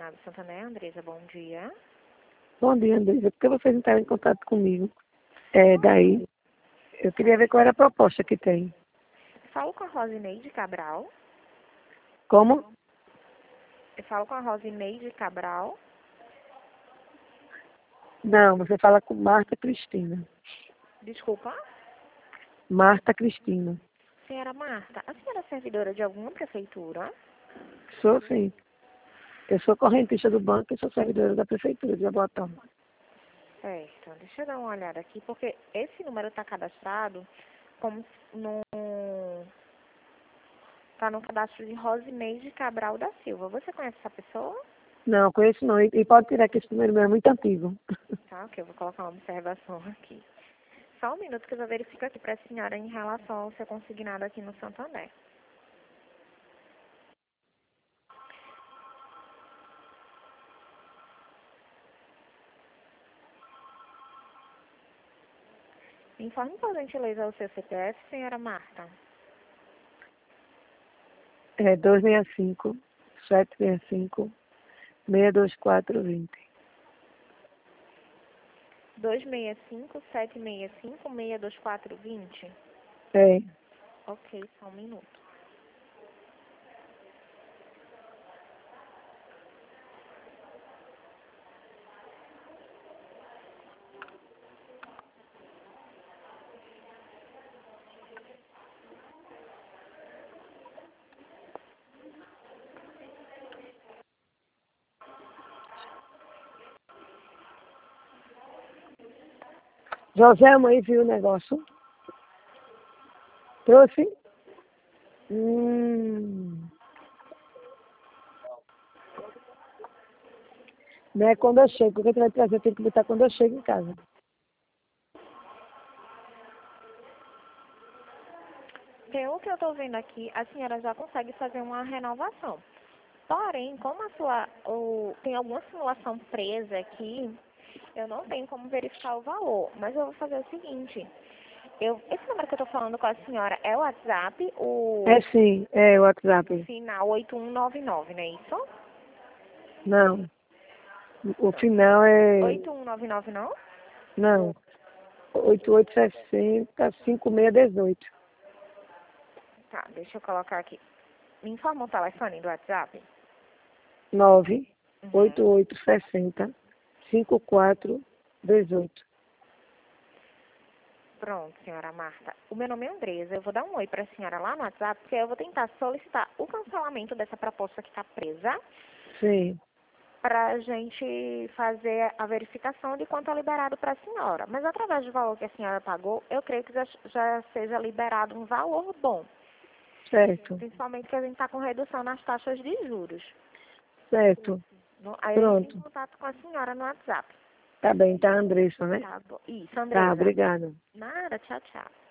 Senado Santander, Andresa, bom dia. Bom dia, Andresa. Por que vocês entraram em contato comigo? Daí, eu queria ver qual era a proposta que tem. Falo com a Rosineide Cabral. Como? Eu falo com a Rosineide Cabral. Não, você fala com Marta Cristina. Desculpa. Marta Cristina. Senhora Marta, a senhora é servidora de alguma prefeitura? Sou sim. Eu sou correntista do banco e sou servidora da prefeitura de Jaboatão. Certo. Deixa eu dar uma olhada aqui, porque esse número está cadastrado como no... Está no cadastro de Rosineide Cabral da Silva. Você conhece essa pessoa? Não, conheço não. E pode tirar que esse número meu é muito antigo. Tá, ok. Eu vou colocar uma observação aqui. Só um minuto que eu já verifico aqui para a senhora em relação ao seu consignado aqui no Santander. Informe, por gentileza, o seu CPF, senhora Marta. É 265 765 62420. 265-765-62420. É. Ok, só um minuto. José, a mãe viu o negócio? Trouxe? Não é quando eu chego, porque vai trazer, eu tenho que botar quando eu chego em casa. Pelo que eu estou vendo aqui, a senhora já consegue fazer uma renovação. Porém, como tem alguma simulação presa aqui, eu não tenho como verificar o valor. Mas eu vou fazer o seguinte. Esse número que eu estou falando com a senhora é o WhatsApp, É sim, é o WhatsApp. final 8199, não é isso? Não, o final é... 8199 não? Não, 8860 5618. Tá, deixa eu colocar aqui. Me informa o telefone do WhatsApp. 98860 5418. Pronto, senhora Marta. O meu nome é Andresa. Eu vou dar um oi para a senhora lá no WhatsApp, porque eu vou tentar solicitar o cancelamento dessa proposta que está presa, Sim, para a gente fazer a verificação de quanto é liberado para a senhora. Mas através do valor que a senhora pagou, eu creio que já seja liberado um valor bom. certo, Principalmente que a gente está com redução nas taxas de juros. certo. Aí eu entro em Pronto. contato com a senhora no WhatsApp. Tá bem, tá, Andressa, né? Tá bom. Isso, Tá, Andresa. obrigada. Nada, tchau, tchau.